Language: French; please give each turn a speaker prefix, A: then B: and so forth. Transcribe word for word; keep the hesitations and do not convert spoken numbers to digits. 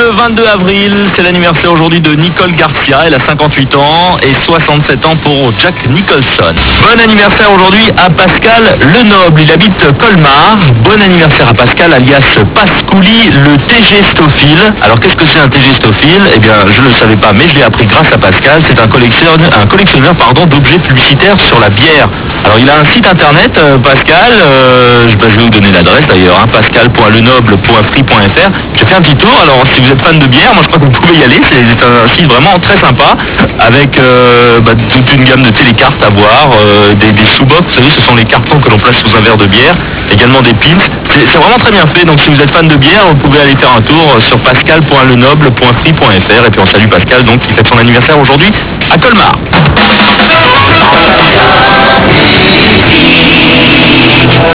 A: vingt-deux avril, c'est l'anniversaire aujourd'hui de Nicole Garcia, elle a cinquante-huit ans et soixante-sept ans pour Jack Nicholson. Bon anniversaire aujourd'hui à Pascal Lenoble, il habite Colmar. Bon anniversaire à Pascal alias Pascouli, le tégestophile. Alors qu'est-ce que c'est un tégestophile? Eh bien je ne le savais pas mais je l'ai appris grâce à Pascal. C'est un collectionneur, un collectionneur pardon, d'objets publicitaires sur la bière. Alors il a un site internet euh, Pascal, euh, je, bah, je vais vous donner l'adresse d'ailleurs, hein, pascal point lenoble point free point f r. J'ai fait un petit tour, alors si vous êtes fan de bière, moi je crois que vous pouvez y aller, c'est c'est un site vraiment très sympa, avec euh, bah, toute une gamme de télécartes à voir, euh, des, des sous-bocs, vous savez ce sont les cartons que l'on place sous un verre de bière, également des pins, c'est c'est vraiment très bien fait, donc si vous êtes fan de bière, vous pouvez aller faire un tour sur pascal point lenoble point free point f r, et puis on salue Pascal donc qui fête son anniversaire aujourd'hui à Colmar.